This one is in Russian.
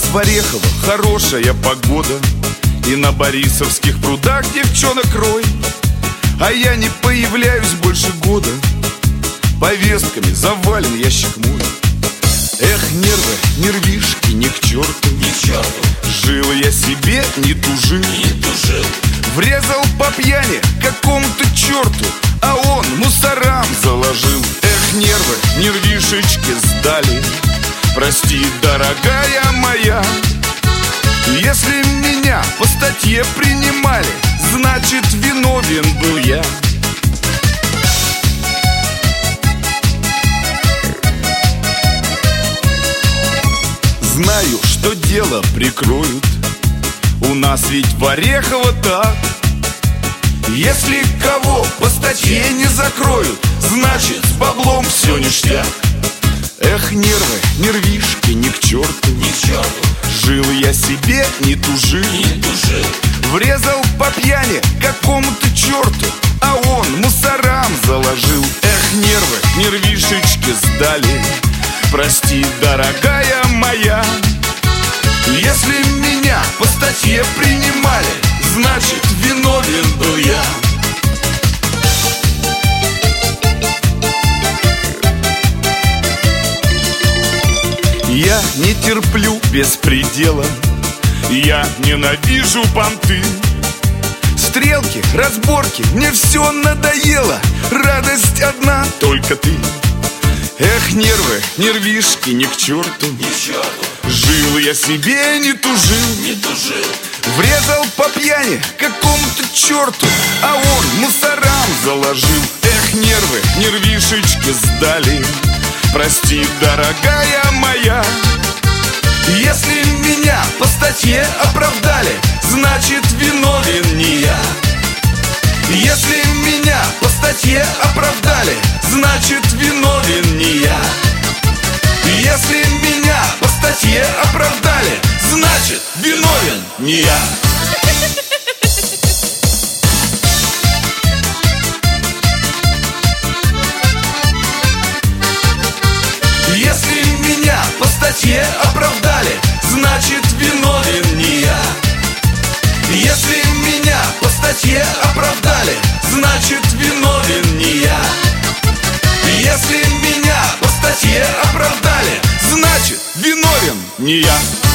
в Орехово хорошая погода, и на Борисовских прудах девчонок рой. А я не появляюсь больше года, повестками завален ящик мой. Эх, нервы, нервишки, ни к черту, ни к черту. Жил я себе, не тужил, Врезал по пьяни какому-то черту, а он мусорам заложил. Эх, нервы, нервишечки сдали, прости, дорогая моя. Если меня по статье принимали, значит, виновен был я. Знаю, что дело прикроют, у нас ведь в Орехово так. Если кого по статье не закроют, значит, с баблом все ништяк. Эх, нервы, нервишки, ни к черту, ни к черту. Жил я себе, не тужил, Врезал по пьяни какому-то черту, а он мусорам заложил. Эх, нервы, нервишечки сдали, прости, дорогая моя. Если меня по статье принимали, значит, виновен был я. Я не терплю беспредела, я ненавижу понты. Стрелки, разборки, мне все надоело, радость одна, только ты. Эх, нервы, нервишки, ни к черту, ни к черту. Жил я себе, не тужил, Врезал по пьяни какому-то черту, а он мусорам заложил. Эх, нервы, нервишечки сдали, прости, дорогая моя. Если меня по статье оправдали, значит, виновен не я. Если меня по статье оправдали, значит, виновен не я. Если меня по статье оправдали, значит, виновен не я. Если меня по статье оправдали, значит, виновен не я. Если меня по статье оправдали, значит, виновен не я. Если меня по статье оправдали, значит, виновен не я.